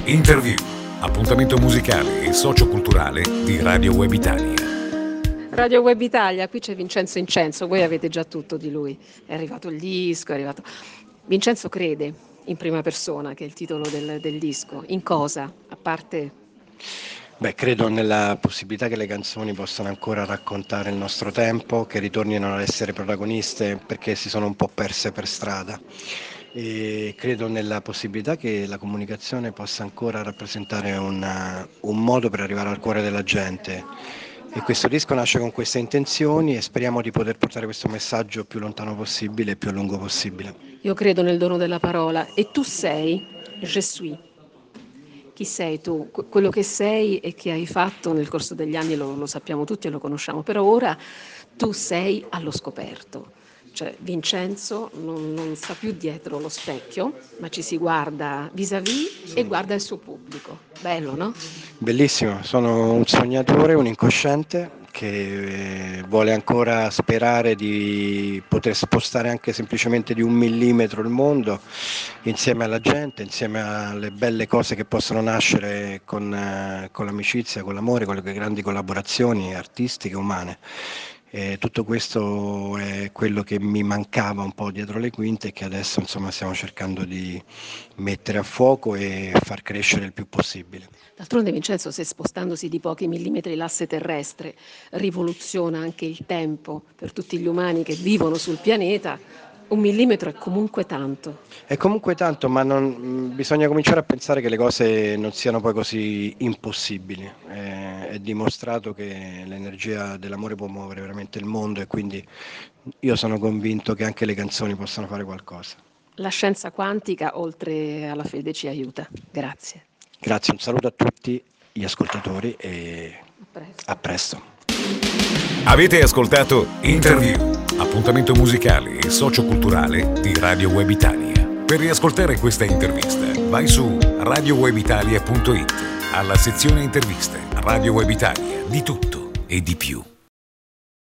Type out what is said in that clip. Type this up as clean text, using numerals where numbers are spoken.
Interview, appuntamento musicale e socioculturale di Radio Web Italia. Radio Web Italia, qui c'è Vincenzo Incenso, voi avete già tutto di lui, è arrivato il disco, è arrivato... Vincenzo crede in prima persona, che è il titolo del disco, in cosa, a parte... Beh, credo nella possibilità che le canzoni possano ancora raccontare il nostro tempo, che ritornino ad essere protagoniste perché si sono un po' perse per strada. E credo nella possibilità che la comunicazione possa ancora rappresentare un modo per arrivare al cuore della gente. E questo disco nasce con queste intenzioni e speriamo di poter portare questo messaggio più lontano possibile e più a lungo possibile. Io credo nel dono della parola e tu sei Je suis. Chi sei tu? Quello che sei e che hai fatto nel corso degli anni lo sappiamo tutti e lo conosciamo, però ora tu sei allo scoperto. Cioè Vincenzo non sta più dietro lo specchio, ma ci si guarda vis-à-vis e guarda il suo pubblico. Bello, no? Bellissimo, sono un sognatore, un incosciente che vuole ancora sperare di poter spostare anche semplicemente di 1 millimetro il mondo insieme alla gente, insieme alle belle cose che possono nascere con l'amicizia, con l'amore, con le grandi collaborazioni artistiche, umane. E tutto questo è quello che mi mancava un po' dietro le quinte e che adesso insomma stiamo cercando di mettere a fuoco e far crescere il più possibile. D'altronde Vincenzo, se spostandosi di pochi millimetri l'asse terrestre rivoluziona anche il tempo per tutti gli umani che vivono sul pianeta, 1 millimetro è comunque tanto. È comunque tanto, ma bisogna cominciare a pensare che le cose non siano poi così impossibili. È dimostrato che l'energia dell'amore può muovere veramente il mondo e quindi io sono convinto che anche le canzoni possano fare qualcosa. La scienza quantica, oltre alla fede, ci aiuta. Grazie. Grazie, un saluto a tutti gli ascoltatori e a presto. Avete ascoltato Interview, appuntamento musicale e socioculturale di Radio Web Italia. Per riascoltare questa intervista vai su radiowebitalia.it, alla sezione interviste. Radio Web Italia, di tutto e di più.